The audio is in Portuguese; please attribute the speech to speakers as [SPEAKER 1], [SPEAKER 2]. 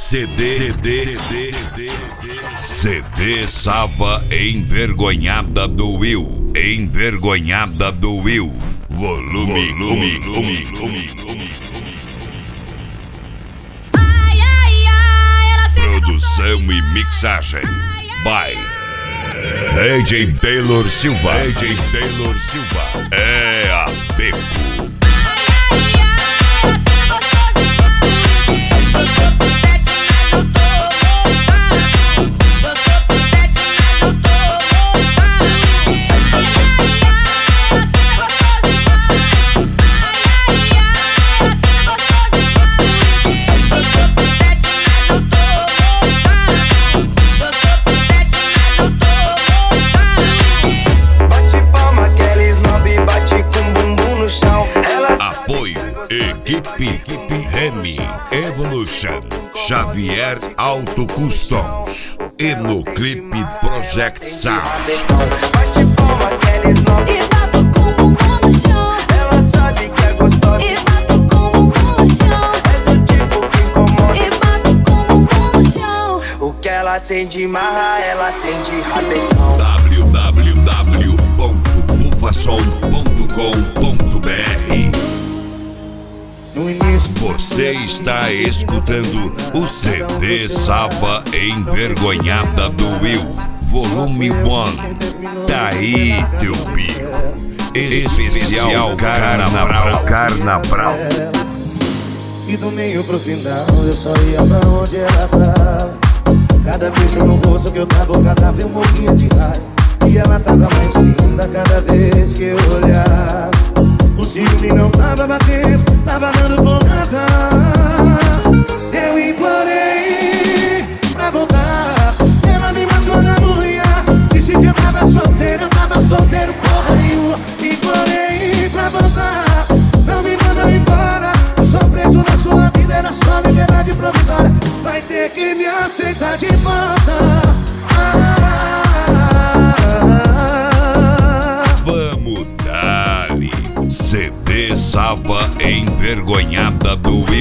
[SPEAKER 1] CD Sava Envergonhada do Will. Envergonhada do Will. Volume. Produção e mixagem by DJ Taylor Silva. É a Beco. Equipe Remy Evolution, Xavier Auto Customs e no clipe Project Sound.
[SPEAKER 2] Bate palma que ela snob e bato com o bumbum no chão. Ela sabe que é gostosa e bato com o bumbum no chão. É do tipo que incomoda e bato com o bumbum no chão. O que ela tem de marra, ela tem de rabetão.
[SPEAKER 1] www.bufasom.com.br. Você está escutando o CD Sava Envergonhada do Will, Volume 1. Daí teu bico. Especial Carnaval.
[SPEAKER 3] E do meio pro final eu só ia pra onde ela tava. Cada beijo no rosto que eu dava, eu morria de raiva. E ela tava mais linda cada vez que eu olhava. O ciúme não tava batendo, tava dando porrada. Eu implorei pra voltar. Ela me matou na buia. Disse que eu tava solteiro, porra nenhuma. Implorei pra voltar. Não me manda embora. Eu sou preso na sua vida, era só liberdade provisória. Vai ter que me aceitar de volta.
[SPEAKER 1] Vamos dar-lhe CD Sava Envergonhada do Will.